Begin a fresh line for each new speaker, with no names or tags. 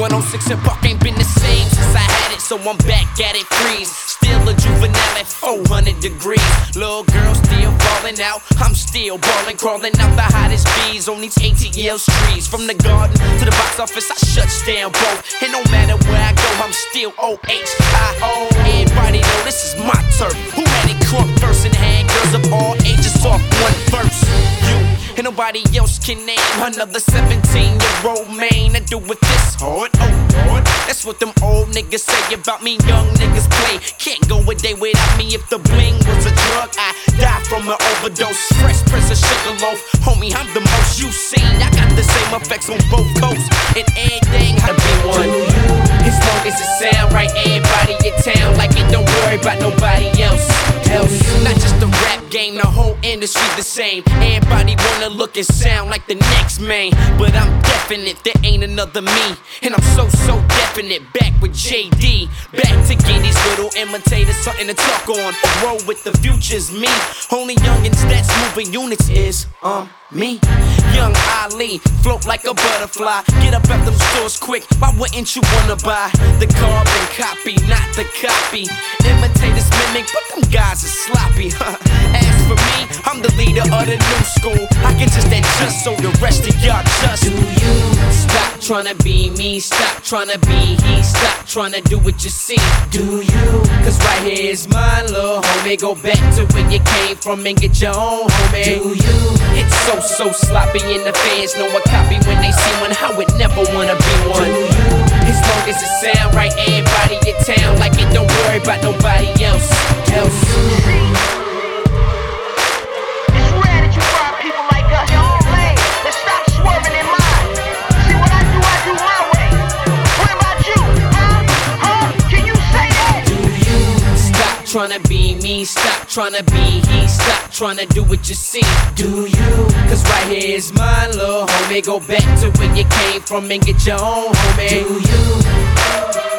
106 and Park ain't been the same since I had it, so I'm back at it. Freeze, still a juvenile at 400 degrees. Little girl still falling out, I'm still ballin', crawling out the hottest bees on these ATL streets. From the garden to the box office, I shuts down both. And no matter where I go, I'm still OHIO. Everybody know this is my turf. Who had it crunk first and had girls of all ages off one verse? You and nobody else can name another 17-year-old man that do it this hard. Oh Lord, that's what them old niggas say about me. Young niggas play, can't go a day without me. If the bling was a drug, I die from an overdose. Fresh Prince of Sugarloaf, homie, I'm the most you seen. I got the same effects on both coasts, and everything how to be one. As long as it sound right, everybody in town like it. Don't worry about nobody else. Not just the rap game, the whole industry the same. Everybody wanna look and sound like the next man, but I'm definite, there ain't another me. And I'm so definite, back with JD, back to get these little imitators something to talk on. Roll with the future's me. Only youngins that's moving units is me. Young Ali, float like a butterfly. Get up at them stores quick, why wouldn't you wanna buy the carbon copy, not the copy? Imitators mimic, but them guys are sloppy. As for me, I'm the leader of the new school. I can just adjust so the rest of y'all just do you. Stop tryna be me, stop tryna be he. Stop tryna do what you see, do you? Cause right here is my little homie. Go back to where you came from and get your own homie. Do you? It's so sloppy and the fans know a copy when they see one. How would never wanna be one. Do you? As long as it sound right, everybody in town like it. Don't worry about nobody else. Tryna be me, stop tryna be he. Stop tryna do what you see, do you? Cause right here is my little homie. Go back to where you came from and get your own homie. Do you?